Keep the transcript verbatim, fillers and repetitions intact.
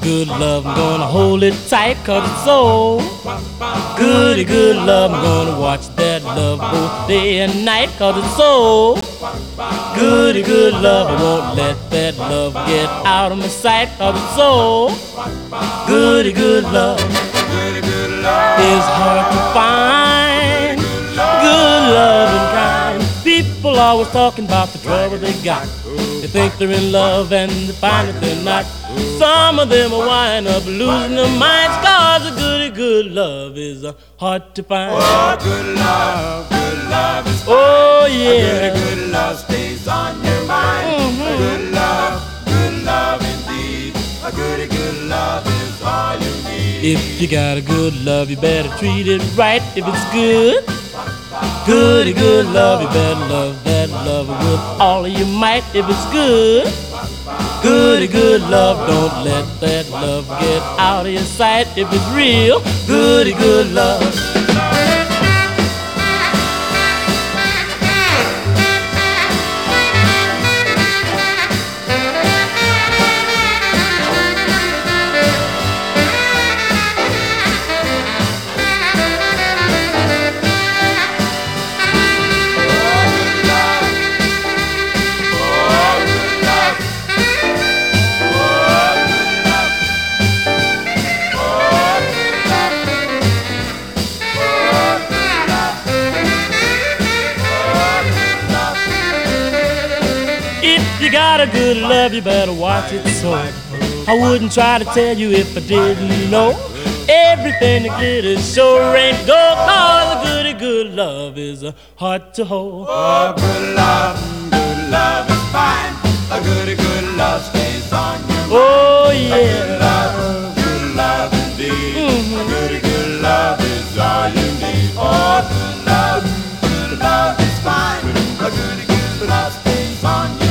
good love, I'm gonna hold it tight cause it's so goody good love, I'm gonna watch that love both day and night cause it's so goody good love, I won't let that love get out of my sight cause it's so goody good love. Goody good love It's hard to find good love and kind. People always talking about the trouble they got. They think they're in love and they find that they're not. Some of them will wind up losing their minds cause a goody good love is uh, hard to find. Oh, good love, good love is fine. Oh A yeah. goody good love stays on your mind. Mhm. A good love, good love indeed. A goody good love is all you need. If you got a good love, you better treat it right. If it's good, goody good love, you better love that love with all of your might. If it's good, goody good love, don't let that love get out of your sight. If it's real, goody good love. If you got a good love, you better watch it so. I wouldn't try to tell you if I didn't know. Everything that glitters sure ain't gold, cause a goody good love is uh, hard to hold. Oh, good love, good love is fine. A goody good love stays on your mind. Oh Good yeah. love, good love indeed. Mhm. A goody good love is all you need. Oh, good love, good love is fine. A goody good love stays on your mind.